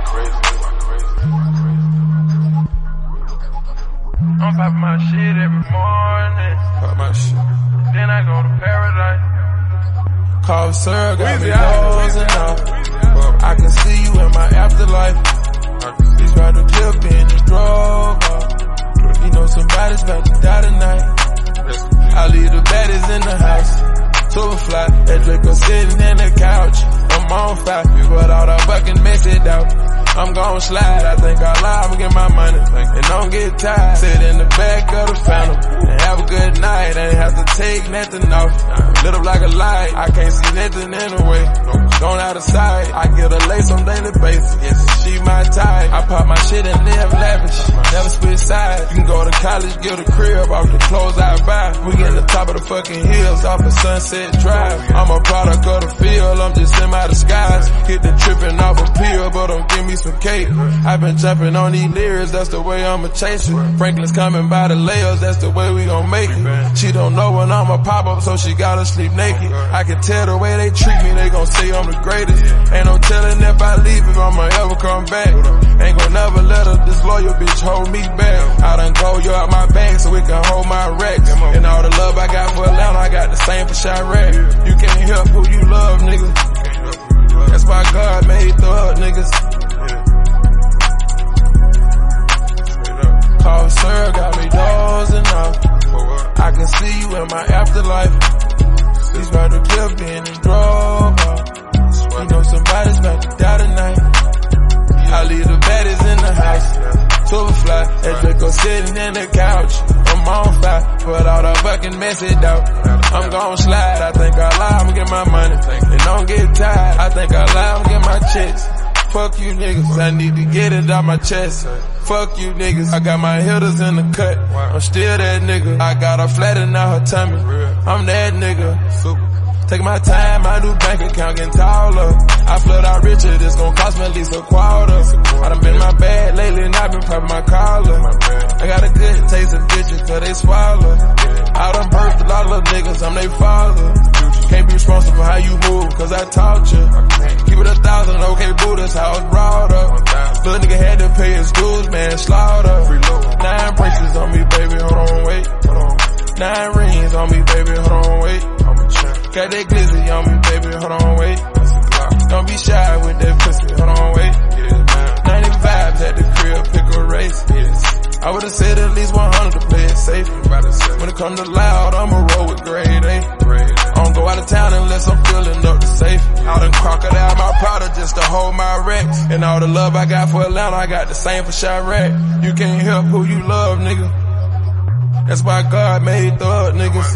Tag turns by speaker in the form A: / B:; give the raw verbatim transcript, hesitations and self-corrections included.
A: I'm popping my shit every morning.
B: Pop my shit.
A: Then I go to paradise.
B: Cough syrup got me dozing off. I can see you in my afterlife. These ride the clip in the drove off. You know somebody's about to die tonight. I leave the baddies in the house. Superfly, that Draco sitting in the couch. I'm on fire, but all the fucking mess it out. I'm gon' slide, I think I'll lie, I'ma get my money. And don't get tired, sit in the back of the Phantom. And have a good night, ain't have to take nothing off. Lit up like a light, I can't see nothing in the way. Gone out of sight, I get a lace on daily basis. Yes, she my type. I pop my shit and live lavish. Never split sides. You can go to college, get a crib off the clothes I buy. We get the top of the fucking hills off of Sunset Drive. I'm a product of the field, I'm just in my disguise. Hit the tripping off a pill, but don't give me some cake. I've been jumping on these lyrics, that's the way I'ma chase it. Franklin's coming by the layers, that's the way we gon' make it. She don't know when I'ma pop up, so she gotta sleep naked. I can tell the way they treat me, they gon' say I'm the greatest. Ain't no telling if I leave, if I'ma ever come back. Ain't gon' never let her, this loyal bitch hold me back. I done go you out my bag so we can hold my racks. And all the love I got for Atlanta, I got the same for Chirac. You can't help who you love, nigga. That's why God made thug niggas. Cough syrup got me dozing off. I can see you in my afterlife. These ride the clip in and drove off. You know somebody's about to die tonight. I leave the baddies in the house. Superfly, that Draco sitting in the couch. I'm on fire, but all the fucking mess it out. I'm gon' slide, I think I'll lie, I'ma get my money. And don't get tired, I think I'll lie, I'ma get my checks. Fuck you niggas, I need to get it out my chest. Fuck you niggas, I got my hitters in the cut. I'm still that nigga, I got her flat and now her tummy. I'm that nigga, super. Take my time, my new bank account getting taller. I flood out richer, this gon' cost me at least a quarter. I done been my bad lately and I been popping my collar. I got a good taste of bitches cause they swallow. I done birthed a lot of little niggas, I'm they father. Can't be responsible for how you move cause I taught you. Keep it a thousand, okay boo, that's how it's brought up. Little nigga had to pay his dues, man, slaughter. Nine braces on me, baby, hold on, wait. Nine rings on me, baby, hold on, wait. Got that glizzy on me, baby, hold on, wait. Don't be shy with that pussy, hold on, wait. ninety-fives at the crib, pick a race. I would've said at least one hundred to play it safe. When it comes to loud, I'ma roll with grade A. I don't go out of town unless I'm filling up the safe. I done crocodile my powder just to hold my racks. And all the love I got for Atlanta, I got the same for Chirac. You can't help who you love, nigga. That's why God made thug niggas.